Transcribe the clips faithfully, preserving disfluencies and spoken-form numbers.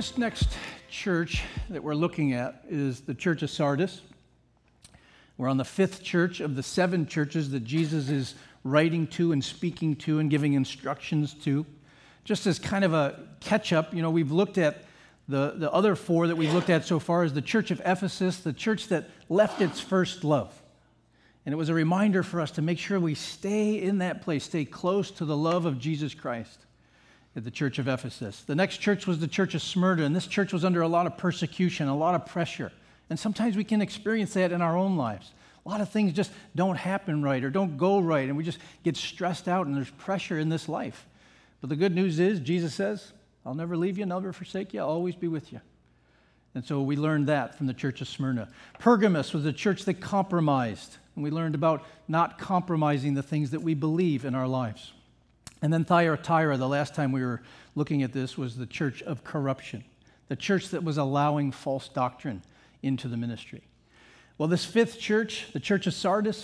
This next church that we're looking at is the Church of Sardis. We're on the fifth church of the seven churches that Jesus is writing to and speaking to and giving instructions to. Just as kind of a catch-up, you know, we've looked at the, the other four that we've looked at so far is the Church of Ephesus, the church that left its first love. And it was a reminder for us to make sure we stay in that place, stay close to the love of Jesus Christ at the Church of Ephesus. The next church was the Church of Smyrna, and this church was under a lot of persecution, a lot of pressure. And sometimes we can experience that in our own lives. A lot of things just don't happen right or don't go right, and we just get stressed out, and there's pressure in this life. But the good news is, Jesus says, I'll never leave you, never forsake you, I'll always be with you. And so we learned that from the Church of Smyrna. Pergamos was a church that compromised, and we learned about not compromising the things that we believe in our lives. And then Thyatira, the last time we were looking at this, was the church of corruption, the church that was allowing false doctrine into the ministry. Well, this fifth church, the Church of Sardis,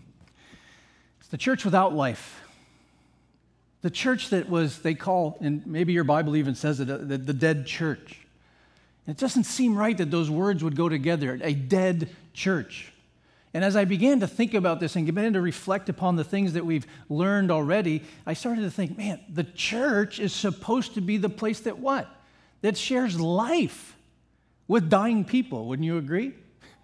it's the church without life. The church that was, they call, and maybe your Bible even says it, the, the dead church. It doesn't seem right that those words would go together, a dead church. And as I began to think about this and began to reflect upon the things that we've learned already, I started to think, man, the church is supposed to be the place that what? That shares life with dying people. Wouldn't you agree?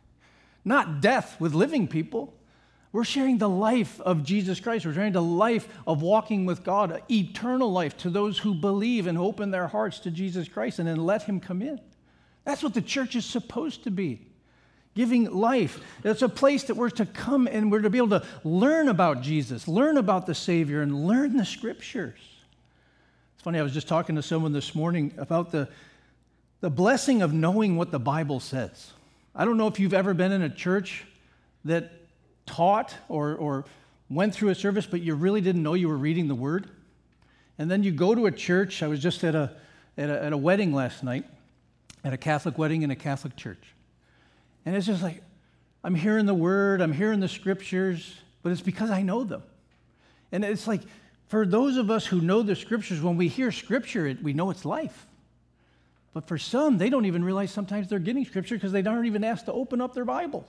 Not death with living people. We're sharing the life of Jesus Christ. We're sharing the life of walking with God, eternal life to those who believe and open their hearts to Jesus Christ and then let him come in. That's what the church is supposed to be. Giving life. It's a place that we're to come and we're to be able to learn about Jesus, learn about the Savior, and learn the Scriptures. It's funny, I was just talking to someone this morning about the, the blessing of knowing what the Bible says. I don't know if you've ever been in a church that taught or, or went through a service, but you really didn't know you were reading the Word. And then you go to a church. I was just at a, at a, at a wedding last night, at a Catholic wedding in a Catholic church. And it's just like, I'm hearing the Word, I'm hearing the Scriptures, but it's because I know them. And it's like, for those of us who know the Scriptures, when we hear Scripture, it, we know it's life. But for some, they don't even realize sometimes they're getting Scripture because they aren't even asked to open up their Bibles.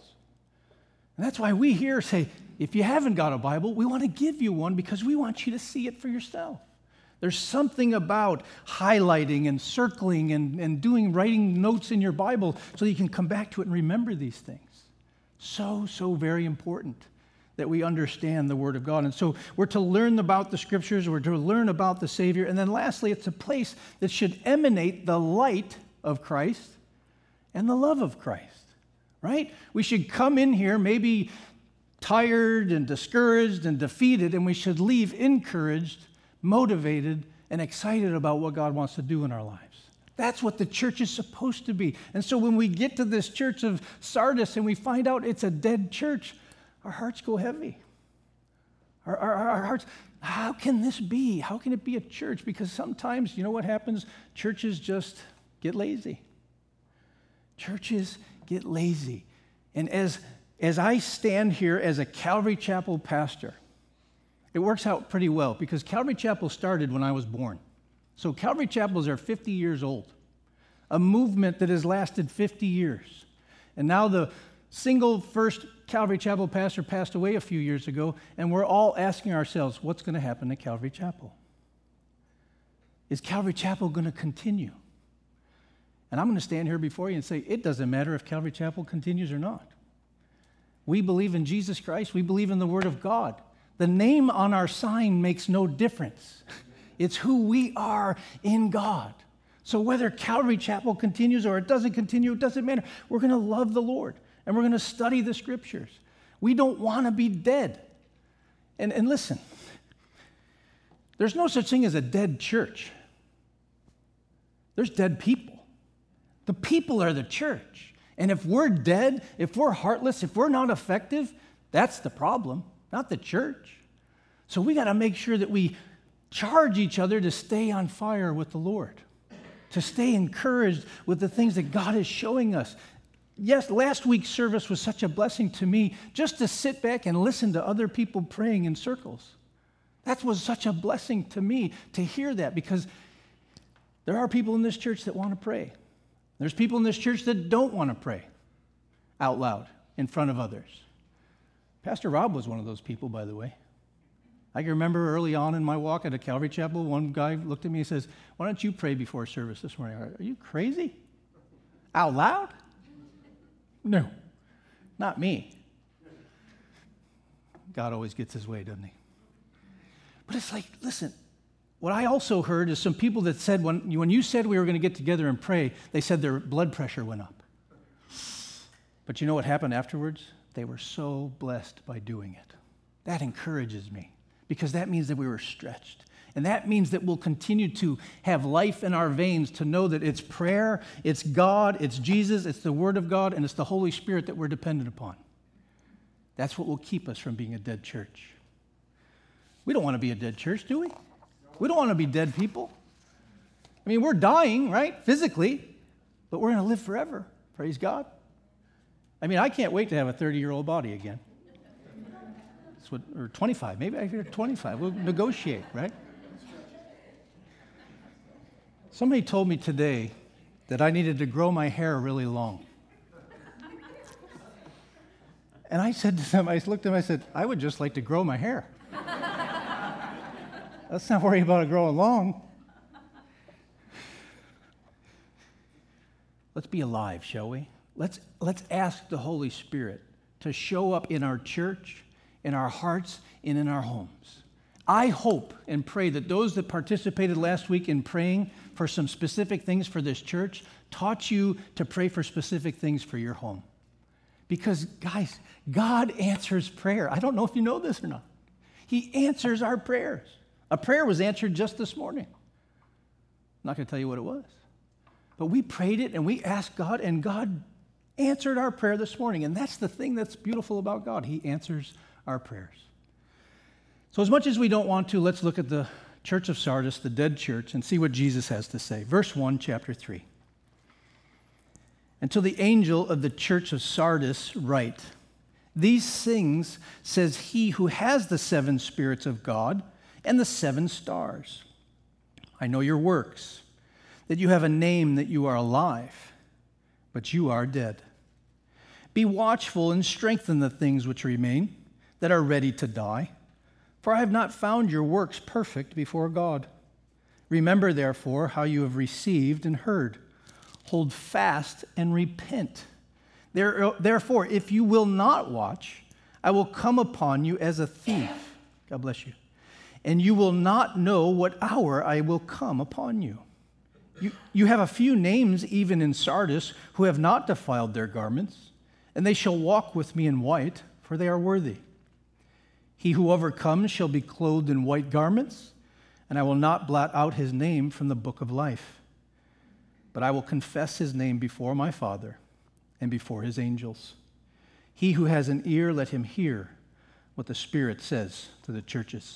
And that's why we here say, if you haven't got a Bible, we want to give you one because we want you to see it for yourself. There's something about highlighting and circling and, and doing, writing notes in your Bible so you can come back to it and remember these things. So, so very important that we understand the Word of God. And so we're to learn about the Scriptures, we're to learn about the Savior, and then lastly, it's a place that should emanate the light of Christ and the love of Christ, right? We should come in here maybe tired and discouraged and defeated, and we should leave encouraged, motivated, and excited about what God wants to do in our lives. That's what the church is supposed to be. And so when we get to this church of Sardis and we find out it's a dead church, our hearts go heavy. Our, our, our hearts, how can this be? How can it be a church? Because sometimes, you know what happens? Churches just get lazy. Churches get lazy. And as, as I stand here as a Calvary Chapel pastor, it works out pretty well because Calvary Chapel started when I was born. So Calvary Chapels are fifty years old, a movement that has lasted fifty years. And now the single first Calvary Chapel pastor passed away a few years ago, and we're all asking ourselves, what's going to happen to Calvary Chapel? Is Calvary Chapel going to continue? And I'm going to stand here before you and say, it doesn't matter if Calvary Chapel continues or not. We believe in Jesus Christ. We believe in the Word of God. The name on our sign makes no difference. It's who we are in God. So whether Calvary Chapel continues or it doesn't continue, it doesn't matter. We're going to love the Lord, and we're going to study the Scriptures. We don't want to be dead. And, and listen, there's no such thing as a dead church. There's dead people. The people are the church. And if we're dead, if we're heartless, if we're not effective, that's the problem. Not the church. So we got to make sure that we charge each other to stay on fire with the Lord, to stay encouraged with the things that God is showing us. Yes, last week's service was such a blessing to me just to sit back and listen to other people praying in circles. That was such a blessing to me to hear that because There are people in this church that want to pray. There's people in this church that don't want to pray out loud in front of others. Pastor Rob was one of those people, by the way. I can remember early on in my walk at a Calvary Chapel, one guy looked at me and says, "Why don't you pray before service this morning?" Are you crazy? Out loud? No, not me. God always gets his way, doesn't he? But it's like, listen, what I also heard is some people that said, when, when you said we were going to get together and pray, they said their blood pressure went up. But you know what happened afterwards? They were so blessed by doing it. That encourages me, because that means that we were stretched. And that means that we'll continue to have life in our veins, to know that it's prayer, it's God, it's Jesus, it's the Word of God, and it's the Holy Spirit that we're dependent upon. That's what will keep us from being a dead church. We don't want to be a dead church, do we? We don't want to be dead people. I mean, we're dying, right, physically, but we're going to live forever. Praise God. I mean, I can't wait to have a thirty-year-old body again. That's what, or twenty-five, maybe I hear twenty-five. We'll negotiate, right? Somebody told me today that I needed to grow my hair really long. And I said to them, I looked at them, I said, I would just like to grow my hair. Let's not worry about it growing long. Let's be alive, shall we? Let's, let's ask the Holy Spirit to show up in our church, in our hearts, and in our homes. I hope and pray that those that participated last week in praying for some specific things for this church taught you to pray for specific things for your home. Because, guys, God answers prayer. I don't know if you know this or not. He answers our prayers. A prayer was answered just this morning. I'm not going to tell you what it was. But we prayed it and we asked God, and God answered our prayer this morning. And that's the thing that's beautiful about God. He answers our prayers. So as much as we don't want to, let's look at the church of Sardis, the dead church, and see what Jesus has to say. Verse one, chapter three. "Until the angel of the church of Sardis write, these things says he who has the seven spirits of God and the seven stars. I know your works, that you have a name, that you are alive, but you are dead. Be watchful and strengthen the things which remain, that are ready to die. For I have not found your works perfect before God. Remember, therefore, how you have received and heard. Hold fast and repent. There, therefore, if you will not watch, I will come upon you as a thief." God bless you. "And you will not know what hour I will come upon you. You, you have a few names even in Sardis who have not defiled their garments, and they shall walk with me in white, for they are worthy. He who overcomes shall be clothed in white garments, and I will not blot out his name from the book of life. But I will confess his name before my Father and before his angels. He who has an ear, let him hear what the Spirit says to the churches."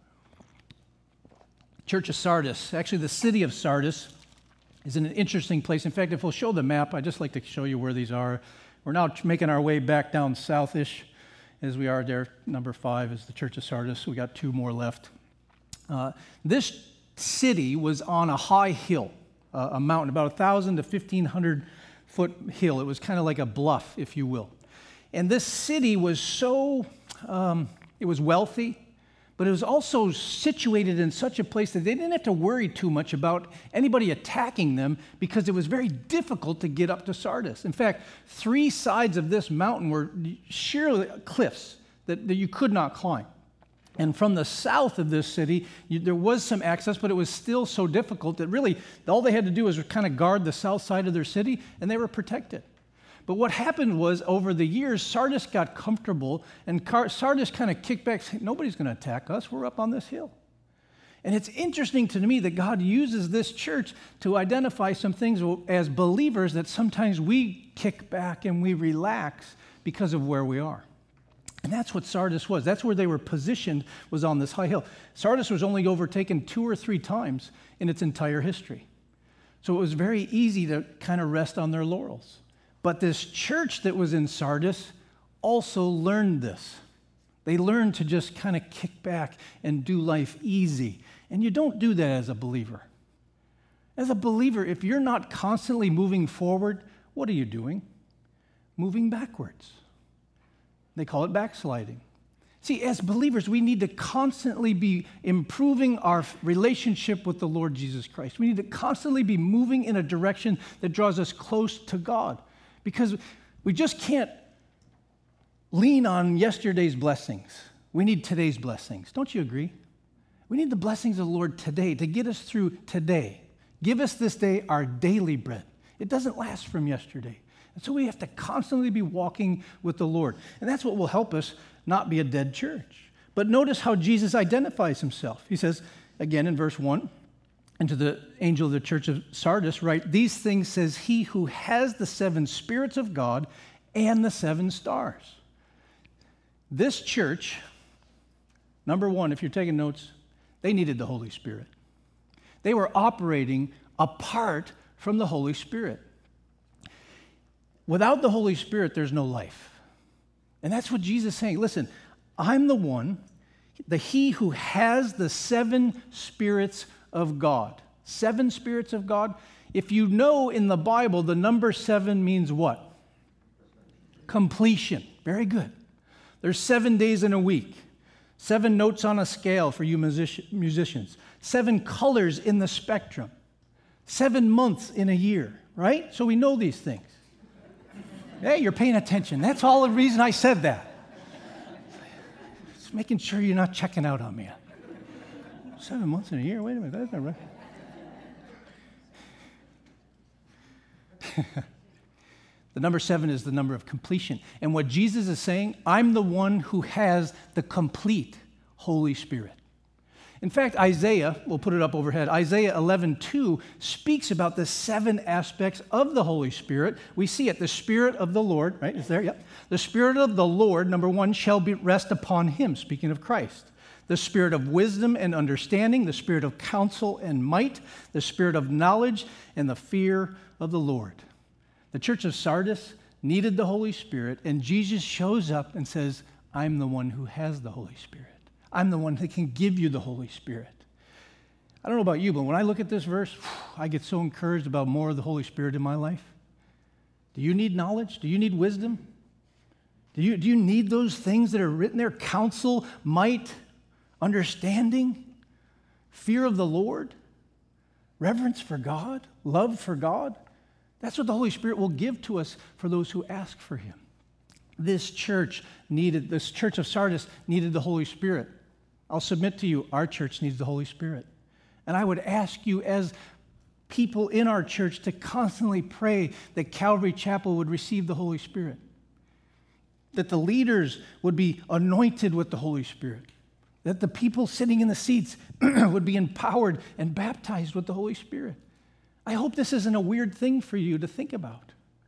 Church of Sardis, actually the city of Sardis, is in an interesting place. In fact, if we'll show the map, I'd just like to show you where these are. We're now making our way back down south-ish as we are there. Number five is the Church of Sardis. We got two more left. Uh, this city was on a high hill, uh, a mountain, about one thousand to fifteen hundred foot hill. It was kind of like a bluff, if you will. And this city was so, um, it was wealthy, but it was also situated in such a place that they didn't have to worry too much about anybody attacking them, because it was very difficult to get up to Sardis. In fact, three sides of this mountain were sheer cliffs that, that you could not climb. And from the south of this city, you, there was some access, but it was still so difficult that really all they had to do was kind of guard the south side of their city, and they were protected. But what happened was, over the years, Sardis got comfortable, and Car- Sardis kind of kicked back, saying, nobody's going to attack us. We're up on this hill. And it's interesting to me that God uses this church to identify some things as believers that sometimes we kick back and we relax because of where we are. And that's what Sardis was. That's where they were positioned, was on this high hill. Sardis was only overtaken two or three times in its entire history. So it was very easy to kind of rest on their laurels. But this church that was in Sardis also learned this. They learned to just kind of kick back and do life easy. And you don't do that as a believer. As a believer, if you're not constantly moving forward, what are you doing? Moving backwards. They call it backsliding. See, as believers, we need to constantly be improving our relationship with the Lord Jesus Christ. We need to constantly be moving in a direction that draws us close to God, because we just can't lean on yesterday's blessings. We need today's blessings. Don't you agree? We need the blessings of the Lord today to get us through today. Give us this day our daily bread. It doesn't last from yesterday. And so we have to constantly be walking with the Lord. And that's what will help us not be a dead church. But notice how Jesus identifies himself. He says, again in verse one, and to the angel of the church of Sardis, write, these things says he who has the seven spirits of God and the seven stars. This church, number one, if you're taking notes, they needed the Holy Spirit. They were operating apart from the Holy Spirit. Without the Holy Spirit, there's no life. And that's what Jesus is saying. Listen, I'm the one, the he who has the seven spirits of God. Seven spirits of God. If you know in the Bible, the number seven means what? Completion. Very good. There's seven days in a week. Seven notes on a scale for you music- musicians. Seven colors in the spectrum. Seven months in a year, right? So we know these things. Hey, you're paying attention. That's all the reason I said that. Just making sure you're not checking out on me. Seven months in a year? Wait a minute, that's not right. The number seven is the number of completion. And what Jesus is saying, I'm the one who has the complete Holy Spirit. In fact, Isaiah, we'll put it up overhead, Isaiah eleven two speaks about the seven aspects of the Holy Spirit. We see it, the Spirit of the Lord, right? Is there? Yep. The Spirit of the Lord, number one, shall be rest upon him, speaking of Christ. The Spirit of wisdom and understanding, the Spirit of counsel and might, the Spirit of knowledge and the fear of the Lord. The church of Sardis needed the Holy Spirit, and Jesus shows up and says, I'm the one who has the Holy Spirit. I'm the one that can give you the Holy Spirit. I don't know about you, but when I look at this verse, I get so encouraged about more of the Holy Spirit in my life. Do you need knowledge? Do you need wisdom? Do you, do you need those things that are written there? Counsel, might, understanding, fear of the Lord, reverence for God, love for God. That's what the Holy Spirit will give to us for those who ask for him. This church needed, this church of Sardis needed the Holy Spirit. I'll submit to you, our church needs the Holy Spirit. And I would ask you as people in our church to constantly pray that Calvary Chapel would receive the Holy Spirit, that the leaders would be anointed with the Holy Spirit, that the people sitting in the seats would be empowered and baptized with the Holy Spirit. I hope this isn't a weird thing for you to think about.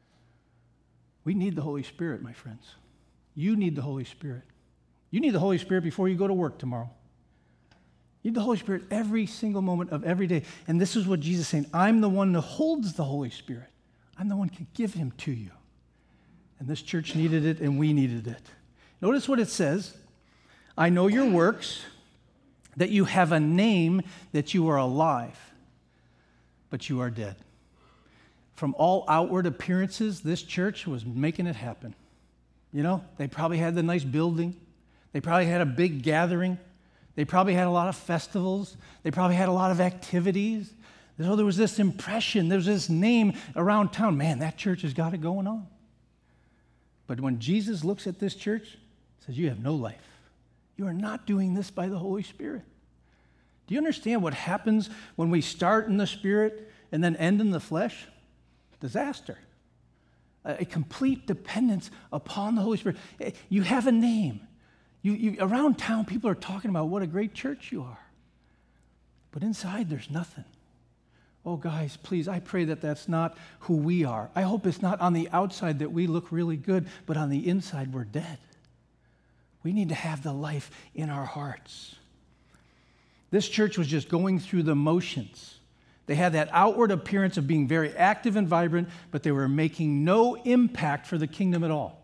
We need the Holy Spirit, my friends. You need the Holy Spirit. You need the Holy Spirit before you go to work tomorrow. You need the Holy Spirit every single moment of every day. And this is what Jesus is saying. I'm the one that holds the Holy Spirit. I'm the one who can give him to you. And this church needed it, and we needed it. Notice what it says. I know your works, that you have a name, that you are alive, but you are dead. From all outward appearances, this church was making it happen. You know, they probably had the nice building. They probably had a big gathering. They probably had a lot of festivals. They probably had a lot of activities. So there was this impression, there was this name around town. Man, that church has got it going on. But when Jesus looks at this church, he says, you have no life. You are not doing this by the Holy Spirit. Do you understand what happens when we start in the Spirit and then end in the flesh? Disaster. A, a complete dependence upon the Holy Spirit. You have a name. You, you, around town, people are talking about what a great church you are. But inside, there's nothing. Oh, guys, please, I pray that that's not who we are. I hope it's not on the outside that we look really good, but on the inside, we're dead. We need to have the life in our hearts. This church was just going through the motions. They had that outward appearance of being very active and vibrant, but they were making no impact for the kingdom at all.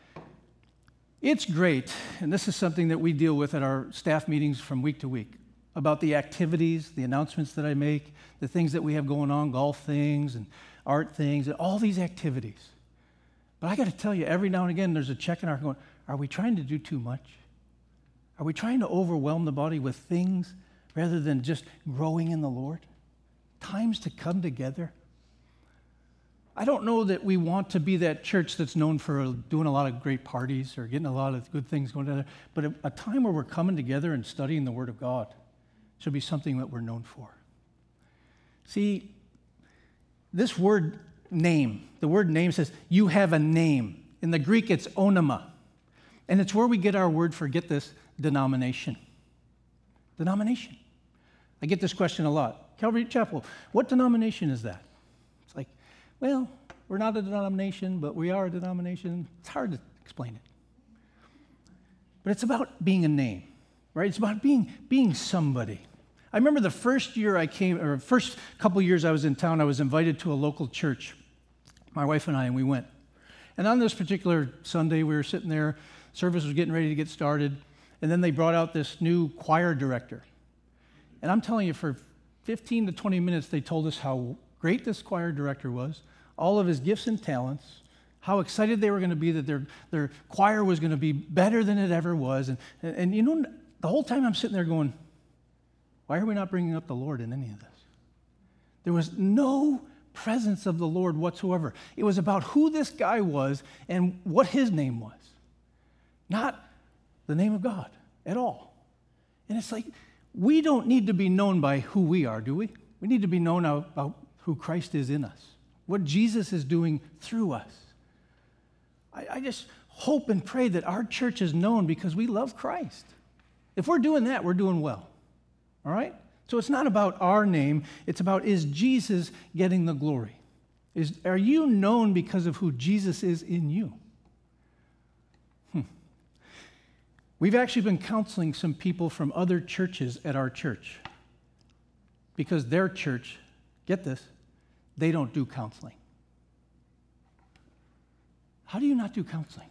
It's great, and this is something that we deal with at our staff meetings from week to week. about the activities, the announcements that I make, the things that we have going on, golf things and art things, and all these activities. But I got to tell you, every now and again, there's a check in our going, are we trying to do too much? Are we trying to overwhelm the body with things rather than just growing in the Lord? Times to come together. I don't know that we want to be that church that's known for doing a lot of great parties or getting a lot of good things going together, but a, a time where we're coming together and studying the Word of God should be something that we're known for. See, this word name, the word name says, you have a name. In the Greek, it's onoma. And it's where we get our word for, get this, denomination. Denomination. I get this question a lot. Calvary Chapel, what denomination is that? It's like, well, we're not a denomination, but we are a denomination. It's hard to explain it. But it's about being a name, right? It's about being, being somebody. I remember the first year I came, or first couple years I was in town, I was invited to a local church, my wife and I, and we went. And on this particular Sunday, we were sitting there, service was getting ready to get started, and then they brought out this new choir director. And I'm telling you, for fifteen to twenty minutes, they told us how great this choir director was, all of his gifts and talents, how excited they were going to be that their, their choir was going to be better than it ever was. And, and, and you know, the whole time I'm sitting there going, why are we not bringing up the Lord in any of this? There was no presence of the Lord whatsoever. It was about who this guy was and what his name was, not the name of God at all. And it's like, we don't need to be known by who we are, do we? We need to be known about who Christ is in us, what Jesus is doing through us. I, I just hope and pray that our church is known because we love Christ. If we're doing that, we're doing well. All right? So it's not about our name. It's about, is Jesus getting the glory? Is, are you known because of who Jesus is in you? Hmm. We've actually been counseling some people from other churches at our church because their church, get this, they don't do counseling. How do you not do counseling?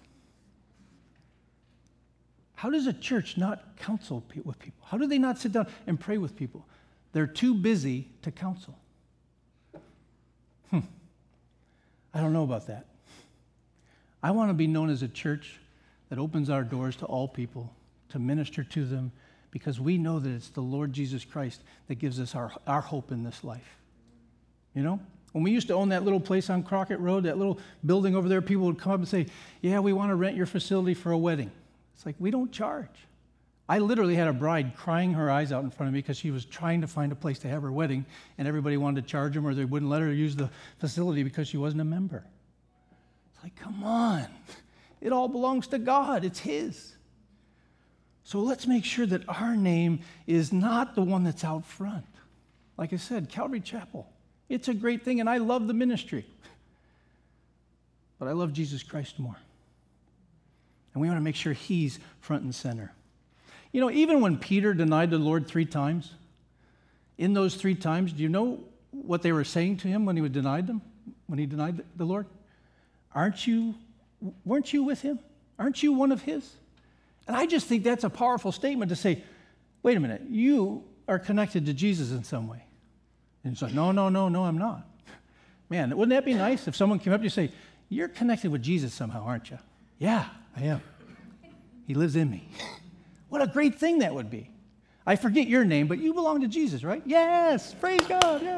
How does a church not counsel with people? How do they not sit down and pray with people? They're too busy to counsel. Hmm. I don't know about that. I want to be known as a church that opens our doors to all people, to minister to them, because we know that it's the Lord Jesus Christ that gives us our, our hope in this life. You know? When we used to own that little place on Crockett Road, that little building over there, people would come up and say, yeah, we want to rent your facility for a wedding. It's like, we don't charge. I literally had a bride crying her eyes out in front of me because she was trying to find a place to have her wedding, and everybody wanted to charge them or they wouldn't let her use the facility because she wasn't a member. It's like, come on. It all belongs to God. It's His. So let's make sure that our name is not the one that's out front. Like I said, Calvary Chapel. It's a great thing, and I love the ministry. But I love Jesus Christ more. And we want to make sure He's front and center. You know, even when Peter denied the Lord three times, in those three times, do you know what they were saying to him when he was denied them? When he denied the Lord? Aren't you, weren't you with Him? Aren't you one of His? And I just think that's a powerful statement to say, wait a minute, you are connected to Jesus in some way. And it's like, no, no, no, no, I'm not. Man, wouldn't that be nice if someone came up to you and say, you're connected with Jesus somehow, aren't you? Yeah, I am. He lives in me. What a great thing that would be. I forget your name, but you belong to Jesus, right? Yes, praise God, yeah.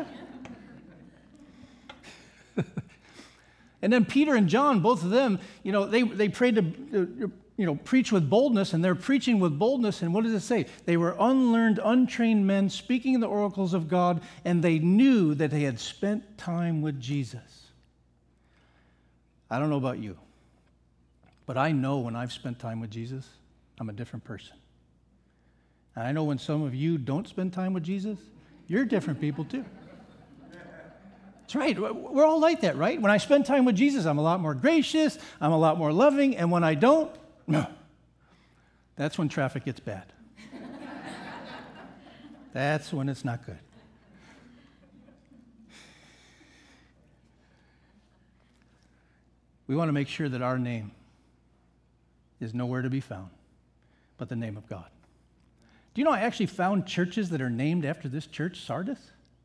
And then Peter and John, both of them, you know, they, they prayed to, uh, you know, preach with boldness, and they're preaching with boldness, and what does it say? They were unlearned, untrained men speaking the oracles of God, and they knew that they had spent time with Jesus. I don't know about you, but I know when I've spent time with Jesus, I'm a different person. And I know when some of you don't spend time with Jesus, you're different people too. That's right. We're all like that, right? When I spend time with Jesus, I'm a lot more gracious, I'm a lot more loving, and when I don't, no. That's when traffic gets bad. That's when it's not good. We want to make sure that our name is nowhere to be found but the name of God. Do you know I actually found churches that are named after this church, Sardis?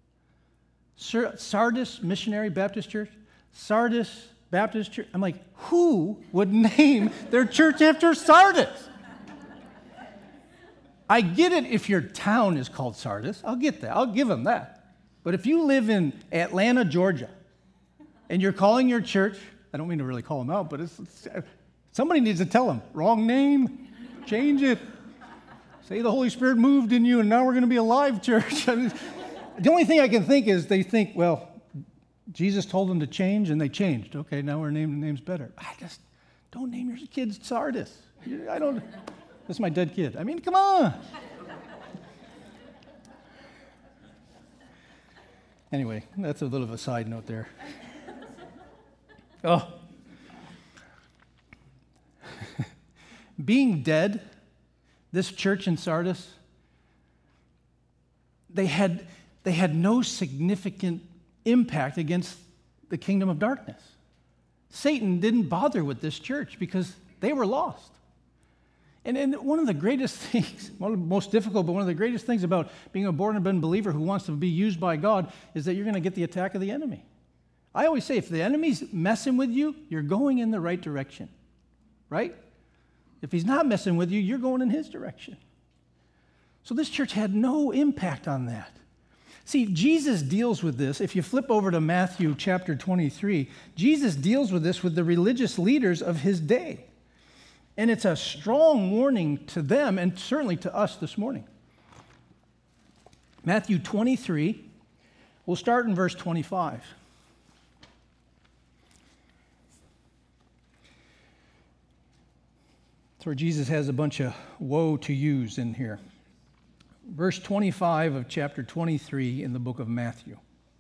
Sardis Missionary Baptist Church? Sardis Baptist Church? I'm like, who would name their church after Sardis? I get it if your town is called Sardis. I'll get that. I'll give them that. But if you live in Atlanta, Georgia, and you're calling your church, I don't mean to really call them out, but it's, it's, somebody needs to tell them, wrong name, change it. Say the Holy Spirit moved in you, and now we're going to be a live church. I mean, the only thing I can think is they think, well, Jesus told them to change, and they changed. Okay, now we're naming the names better. I just, don't name your kids Sardis. I don't, that's my dead kid. I mean, come on. Anyway, that's a little of a side note there. Oh. Being dead, this church in Sardis, they had, they had no significant impact against the kingdom of darkness. Satan didn't bother with this church because they were lost. And, and one of the greatest things, one of the most difficult, but one of the greatest things about being a born-again believer who wants to be used by God is that you're going to get the attack of the enemy. I always say, if the enemy's messing with you, you're going in the right direction, right? If he's not messing with you, you're going in his direction. So this church had no impact on that. See, Jesus deals with this. If you flip over to Matthew chapter twenty-three, Jesus deals with this with the religious leaders of his day. And it's a strong warning to them and certainly to us this morning. Matthew twenty-three, we'll start in verse twenty-five. That's where Jesus has a bunch of woe to yous in here. Verse twenty-five of chapter twenty-three in the book of Matthew.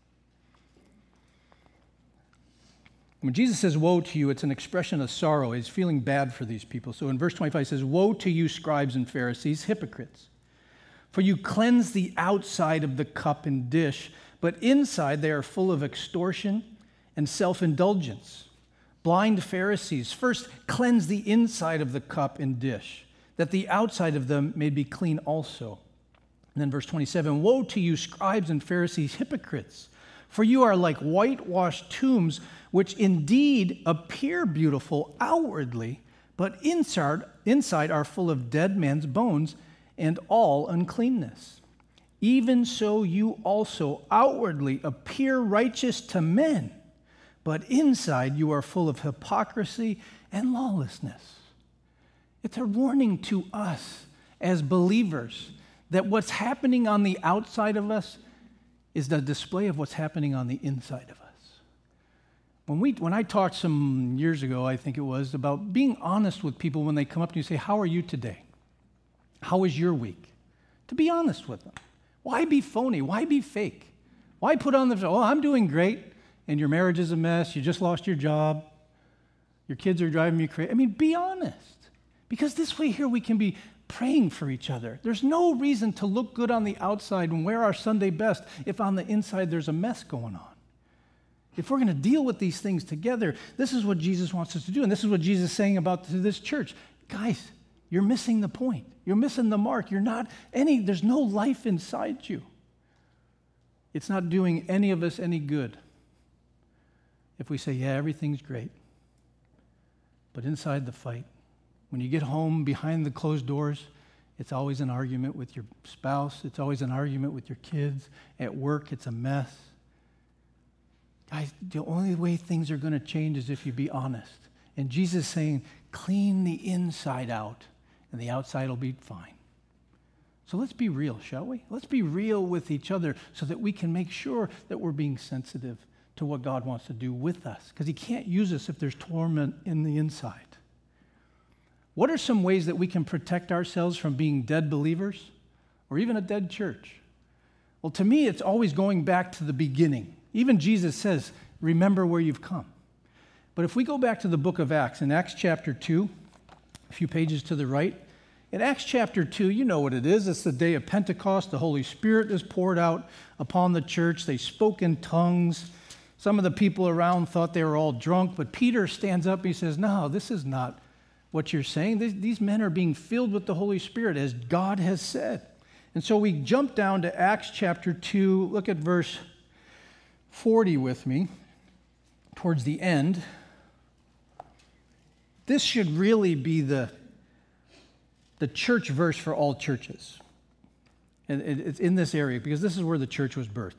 When Jesus says woe to you, it's an expression of sorrow. He's feeling bad for these people. So in verse twenty-five, he says, woe to you, scribes and Pharisees, hypocrites! For you cleanse the outside of the cup and dish, but inside they are full of extortion and self-indulgence. Blind Pharisees, first cleanse the inside of the cup and dish, that the outside of them may be clean also. And then verse twenty-seven, woe to you, scribes and Pharisees, hypocrites! For you are like whitewashed tombs, which indeed appear beautiful outwardly, but inside, inside are full of dead men's bones and all uncleanness. Even so you also outwardly appear righteous to men, but inside you are full of hypocrisy and lawlessness. It's a warning to us as believers that what's happening on the outside of us is the display of what's happening on the inside of us. When we, when I talked some years ago, I think it was, about being honest with people when they come up to you and say, how are you today? How was your week? To be honest with them. Why be phony? Why be fake? Why put on the, oh, I'm doing great, and your marriage is a mess, you just lost your job, your kids are driving you crazy. I mean, be honest. Because this way here we can be praying for each other. There's no reason to look good on the outside and wear our Sunday best if on the inside there's a mess going on. If we're going to deal with these things together, this is what Jesus wants us to do. And this is what Jesus is saying about to this church. Guys, you're missing the point. You're missing the mark. You're not any, there's no life inside you. It's not doing any of us any good if we say, yeah, everything's great. But inside the fight, when you get home behind the closed doors, it's always an argument with your spouse. It's always an argument with your kids. At work, it's a mess. Guys, the only way things are going to change is if you be honest. And Jesus is saying, clean the inside out, and the outside will be fine. So let's be real, shall we? Let's be real with each other so that we can make sure that we're being sensitive to what God wants to do with us. Because he can't use us if there's torment in the inside. What are some ways that we can protect ourselves from being dead believers or even a dead church? Well, to me, it's always going back to the beginning. Even Jesus says, remember where you've come. But if we go back to the book of Acts, in Acts chapter two, a few pages to the right, in Acts chapter two, you know what it is. It's the day of Pentecost. The Holy Spirit is poured out upon the church. They spoke in tongues. Some of the people around thought they were all drunk, but Peter stands up and he says, no, this is not what you're saying. These men are being filled with the Holy Spirit as God has said. And so we jump down to Acts chapter two. Look at verse forty with me, towards the end. This should really be the, the church verse for all churches. And it's in this area because this is where the church was birthed.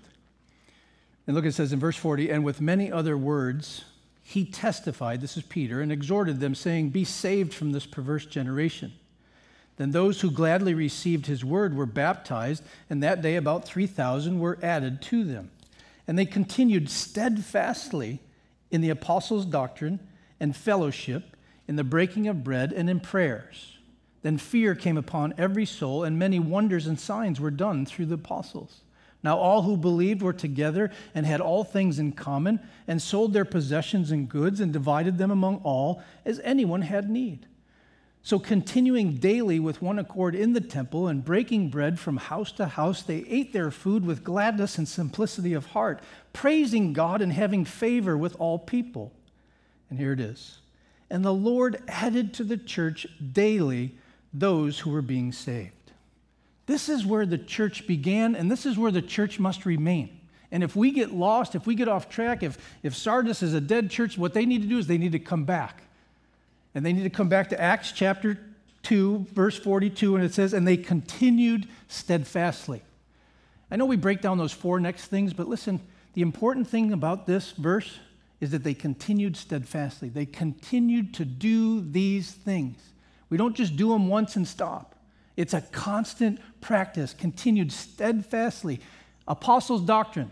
And look, it says in verse forty, and with many other words, he testified, this is Peter, and exhorted them, saying, be saved from this perverse generation. Then those who gladly received his word were baptized, and that day about three thousand were added to them. And they continued steadfastly in the apostles' doctrine and fellowship, in the breaking of bread and in prayers. Then fear came upon every soul, and many wonders and signs were done through the apostles. Now all who believed were together and had all things in common, and sold their possessions and goods, and divided them among all, as anyone had need. So continuing daily with one accord in the temple, and breaking bread from house to house, they ate their food with gladness and simplicity of heart, praising God and having favor with all people. And here it is. And the Lord added to the church daily those who were being saved. This is where the church began, and this is where the church must remain. And if we get lost, if we get off track, if, if Sardis is a dead church, what they need to do is they need to come back. And they need to come back to Acts chapter two, verse forty-two, and it says, and they continued steadfastly. I know we break down those four next things, but listen, the important thing about this verse is that they continued steadfastly. They continued to do these things. We don't just do them once and stop. It's a constant practice, continued steadfastly. Apostles' doctrine,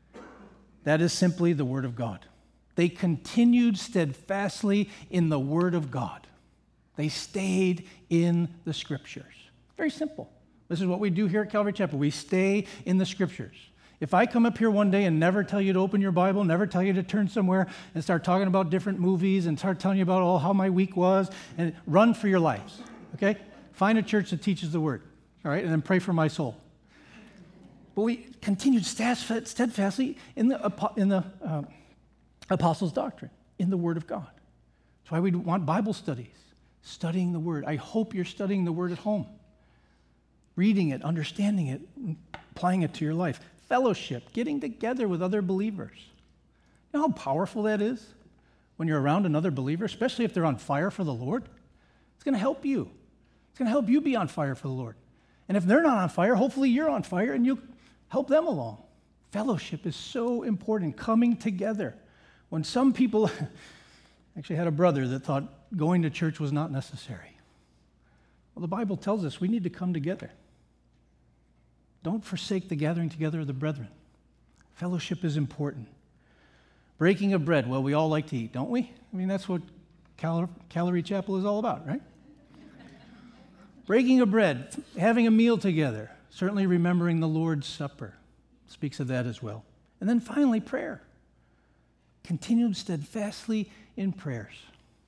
that is simply the Word of God. They continued steadfastly in the Word of God. They stayed in the Scriptures. Very simple. This is what we do here at Calvary Chapel. We stay in the Scriptures. If I come up here one day and never tell you to open your Bible, never tell you to turn somewhere and start talking about different movies and start telling you about oh, how my week was, and run for your lives, okay? Find a church that teaches the Word, all right, and then pray for my soul. But we continued steadfastly in the, in the uh, apostles' doctrine, in the Word of God. That's why we want Bible studies, studying the Word. I hope you're studying the Word at home, reading it, understanding it, applying it to your life. Fellowship, getting together with other believers. You know how powerful that is when you're around another believer, especially if they're on fire for the Lord? It's going to help you. It's going to help you be on fire for the Lord. And if they're not on fire, hopefully you're on fire and you help them along. Fellowship is so important, coming together. When some people, actually had a brother that thought going to church was not necessary. Well, the Bible tells us we need to come together. Don't forsake the gathering together of the brethren. Fellowship is important. Breaking of bread, well, we all like to eat, don't we? I mean, that's what Cal- Calvary Chapel is all about, right? Breaking of bread, having a meal together, certainly remembering the Lord's Supper speaks of that as well. And then finally, prayer. Continued steadfastly in prayers.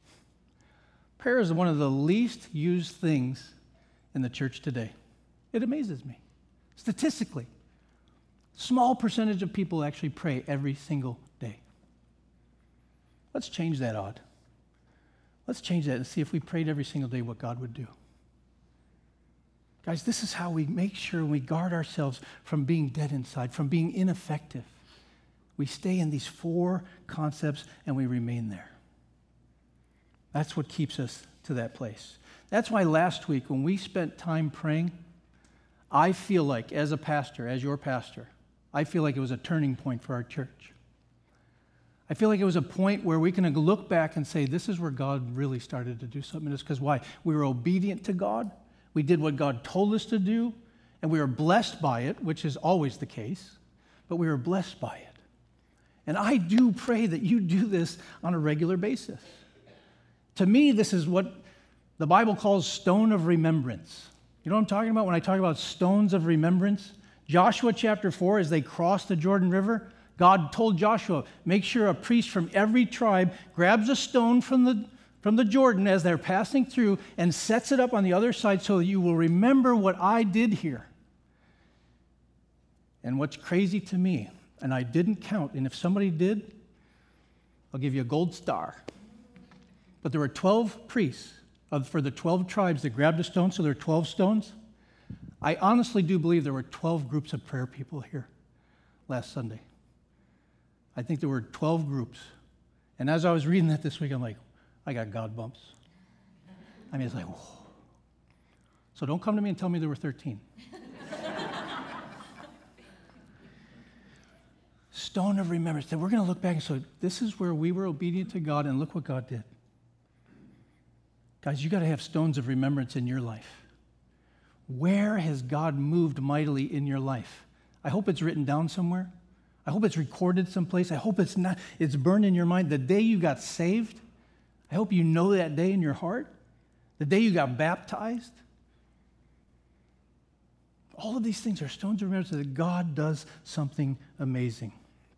Prayer is one of the least used things in the church today. It amazes me. Statistically, small percentage of people actually pray every single day. Let's change that odd. Let's change that and see if we prayed every single day what God would do. Guys, this is how we make sure we guard ourselves from being dead inside, from being ineffective. We stay in these four concepts and we remain there. That's what keeps us to that place. That's why last week when we spent time praying, I feel like as a pastor, as your pastor, I feel like it was a turning point for our church. I feel like it was a point where we can look back and say, this is where God really started to do something. It's because why? We were obedient to God. We did what God told us to do, and we were blessed by it, which is always the case, but we were blessed by it. And I do pray that you do this on a regular basis. To me, this is what the Bible calls stone of remembrance. You know what I'm talking about when I talk about stones of remembrance? Joshua chapter four, as they crossed the Jordan River, God told Joshua, make sure a priest from every tribe grabs a stone from the from the Jordan as they're passing through and sets it up on the other side so that you will remember what I did here. And what's crazy to me, and I didn't count, and if somebody did, I'll give you a gold star. But there were twelve priests of, for the twelve tribes that grabbed a stone, so there are twelve stones. I honestly do believe there were twelve groups of prayer people here last Sunday. I think there were twelve groups. And as I was reading that this week, I'm like, I got God bumps. I mean, it's like, whoa. So don't come to me and tell me there were thirteen. Stone of remembrance. That we're going to look back and say, this is where we were obedient to God, and look what God did. Guys, you got to have stones of remembrance in your life. Where has God moved mightily in your life? I hope it's written down somewhere. I hope it's recorded someplace. I hope it's not, it's burned in your mind. The day you got saved, I hope you know that day in your heart. The day you got baptized. All of these things are stones of remembrance that God does something amazing.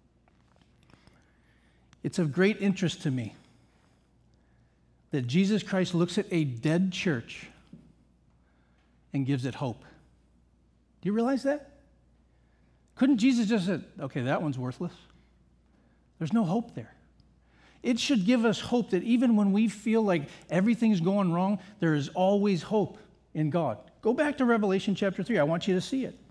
It's of great interest to me that Jesus Christ looks at a dead church and gives it hope. Do you realize that? Couldn't Jesus just say, okay, that one's worthless? There's no hope there. It should give us hope that even when we feel like everything's going wrong, there is always hope in God. Go back to Revelation chapter three. I want you to see it.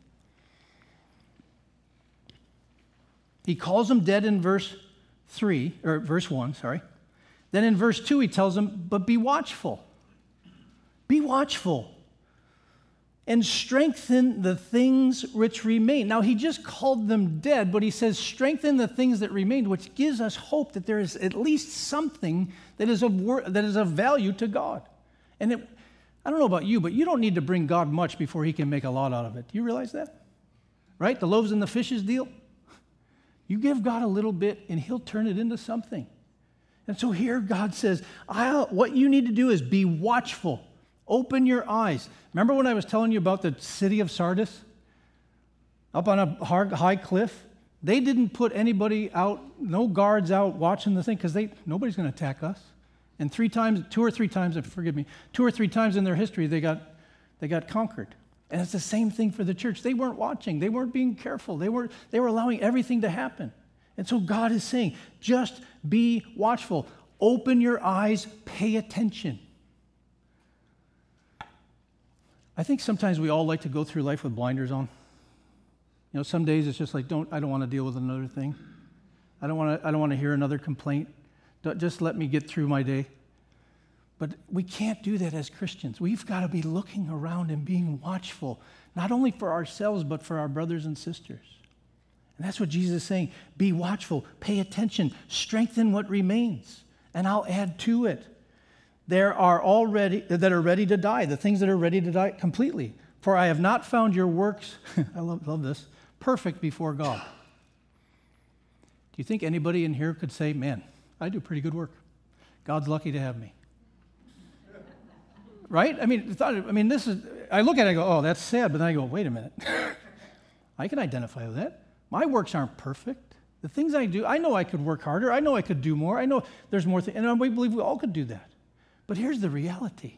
He calls them dead in verse three, or verse one, sorry. Then in verse two, he tells them, but be watchful. Be watchful. And strengthen the things which remain. Now, he just called them dead, but he says strengthen the things that remain, which gives us hope that there is at least something that is of, wor- that is of value to God. And it, I don't know about you, but you don't need to bring God much before he can make a lot out of it. Do you realize that? Right? The loaves and the fishes deal? You give God a little bit, and he'll turn it into something. And so here God says, I'll, what you need to do is be watchful. Open your eyes. Remember when I was telling you about the city of Sardis? Up on a high cliff? They didn't put anybody out, no guards out watching the thing, because they nobody's going to attack us. And three times, two or three times, forgive me, two or three times in their history, they got, they got conquered. And it's the same thing for the church. They weren't watching. They weren't being careful. They were, they were allowing everything to happen. And so God is saying, just be watchful. Open your eyes. Pay attention. I think sometimes we all like to go through life with blinders on. You know, some days it's just like, don't, I don't want to deal with another thing. I don't want to, I don't want to hear another complaint. Don't, just let me get through my day. But we can't do that as Christians. We've got to be looking around and being watchful, not only for ourselves, but for our brothers and sisters. And that's what Jesus is saying. Be watchful, pay attention, strengthen what remains, and I'll add to it. There are already that are ready to die, the things that are ready to die completely. For I have not found your works, I love, love this, perfect before God. Do you think anybody in here could say, man, I do pretty good work. God's lucky to have me. Right? I mean, I mean, this is, I look at it and I go, oh, that's sad, but then I go, wait a minute. I can identify with that. My works aren't perfect. The things I do, I know I could work harder. I know I could do more. I know there's more things, and we believe we all could do that. But here's the reality.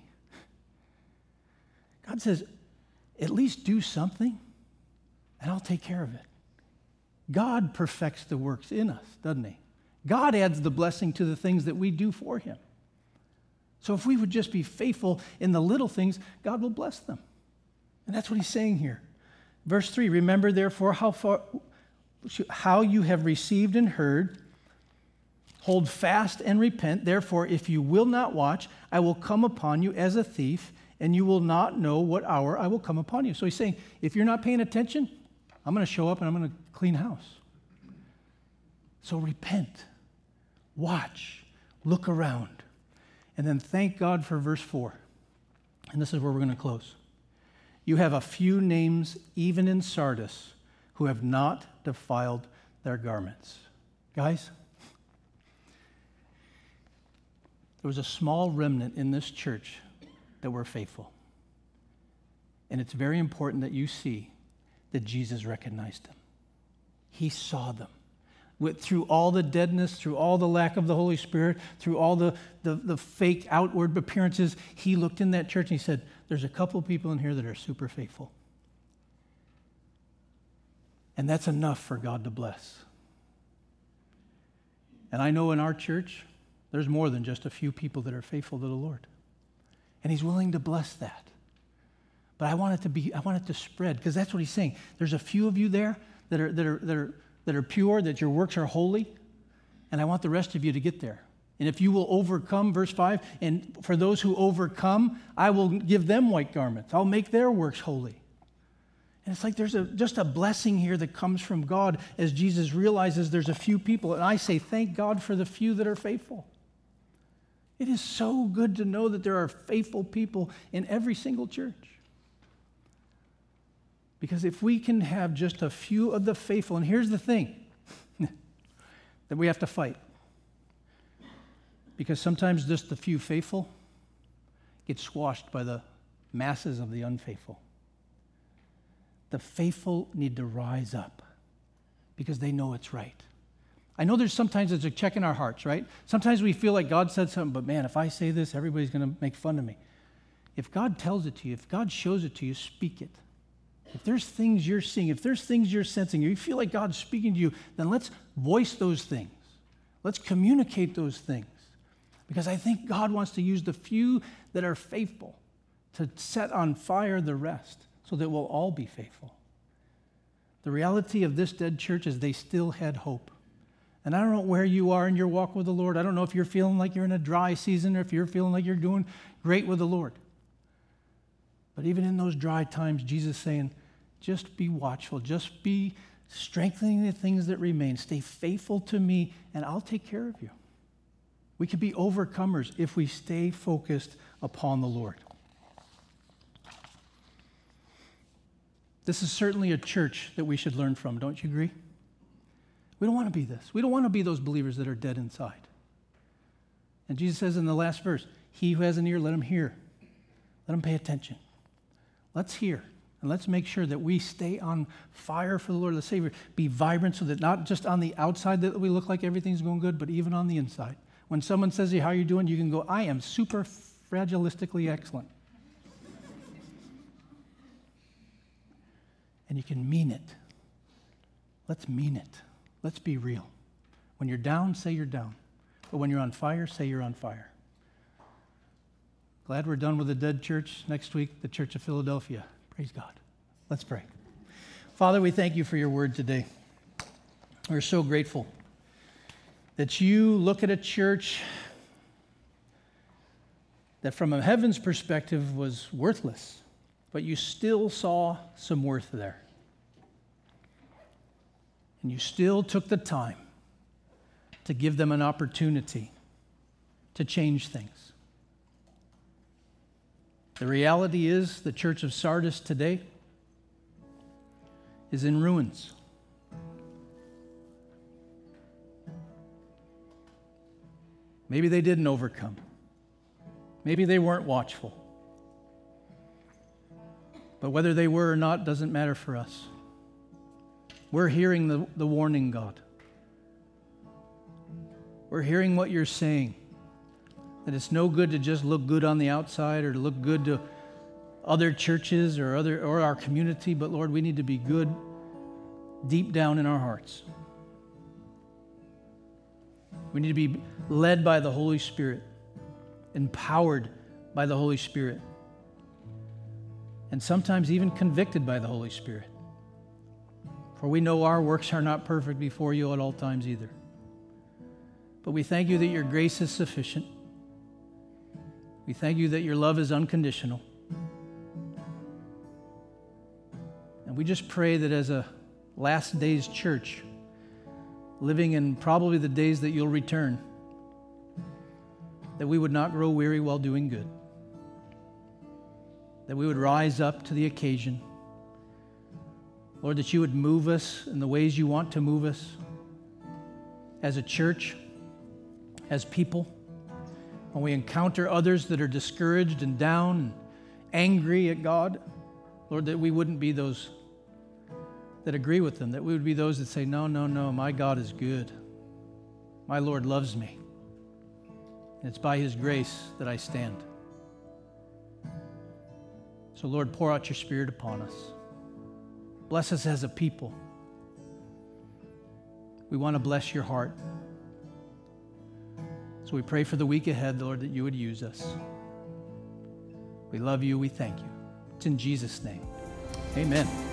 God says, at least do something, and I'll take care of it. God perfects the works in us, doesn't he? God adds the blessing to the things that we do for him. So if we would just be faithful in the little things, God will bless them. And that's what he's saying here. Verse three, remember therefore how far, how you have received and heard, hold fast and repent. Therefore, if you will not watch, I will come upon you as a thief, and you will not know what hour I will come upon you. So he's saying, if you're not paying attention, I'm going to show up and I'm going to clean house. So repent, watch, look around, and then thank God for verse four. And this is where we're going to close. You have a few names, even in Sardis, who have not defiled their garments. Guys, there was a small remnant in this church that were faithful. And it's very important that you see that Jesus recognized them. He saw them. With, through all the deadness, through all the lack of the Holy Spirit, through all the, the, the fake outward appearances, he looked in that church and he said, there's a couple people in here that are super faithful. And that's enough for God to bless. And I know in our church, there's more than just a few people that are faithful to the Lord. And he's willing to bless that. But I want it to be, I want it to spread, because that's what he's saying. There's a few of you there that are, that are, that are, that are pure, that your works are holy, and I want the rest of you to get there. And if you will overcome, verse five, and for those who overcome, I will give them white garments. I'll make their works holy. And it's like there's a, just a blessing here that comes from God as Jesus realizes there's a few people. And I say, thank God for the few that are faithful. It is so good to know that there are faithful people in every single church. Because if we can have just a few of the faithful, and here's the thing that we have to fight. Because sometimes just the few faithful get squashed by the masses of the unfaithful. The faithful need to rise up because they know it's right. I know there's sometimes it's a check in our hearts, right? Sometimes we feel like God said something, but man, if I say this, everybody's going to make fun of me. If God tells it to you, if God shows it to you, speak it. If there's things you're seeing, if there's things you're sensing, you feel like God's speaking to you, then let's voice those things. Let's communicate those things. Because I think God wants to use the few that are faithful to set on fire the rest so that we'll all be faithful. The reality of this dead church is they still had hope. And I don't know where you are in your walk with the Lord. I don't know if you're feeling like you're in a dry season or if you're feeling like you're doing great with the Lord. But even in those dry times, Jesus is saying, just be watchful. Just be strengthening the things that remain. Stay faithful to me, and I'll take care of you. We can be overcomers if we stay focused upon the Lord. This is certainly a church that we should learn from, don't you agree? We don't want to be this. We don't want to be those believers that are dead inside. And Jesus says in the last verse, he who has an ear, let him hear. Let him pay attention. Let's hear, and let's make sure that we stay on fire for the Lord the Savior. Be vibrant so that not just on the outside that we look like everything's going good, but even on the inside. When someone says, hey, how are you doing? You can go, I am super fragilistically excellent. And you can mean it. Let's mean it. Let's be real. When you're down, say you're down. But when you're on fire, say you're on fire. Glad we're done with the dead church. Next week, the Church of Philadelphia. Praise God. Let's pray. Father, we thank you for your word today. We're so grateful that you look at a church that from a heaven's perspective was worthless, but you still saw some worth there. And you still took the time to give them an opportunity to change things. The reality is the church of Sardis today is in ruins. Maybe they didn't overcome. Maybe they weren't watchful. But whether they were or not doesn't matter for us. We're hearing the, the warning, God. We're hearing what you're saying. That it's no good to just look good on the outside or to look good to other churches or other or our community, but Lord, we need to be good deep down in our hearts. We need to be led by the Holy Spirit, empowered by the Holy Spirit, and sometimes even convicted by the Holy Spirit. For we know our works are not perfect before you at all times either. But we thank you that your grace is sufficient. We thank you that your love is unconditional. And we just pray that as a last days church, living in probably the days that you'll return, that we would not grow weary while doing good, that we would rise up to the occasion. Lord, that you would move us in the ways you want to move us as a church, as people. When we encounter others that are discouraged and down and angry at God, Lord, that we wouldn't be those that agree with them, that we would be those that say, no, no, no, my God is good. My Lord loves me. And it's by his grace that I stand. So, Lord, pour out your Spirit upon us. Bless us as a people. We want to bless your heart. So we pray for the week ahead, Lord, that you would use us. We love you. We thank you. It's in Jesus' name. Amen.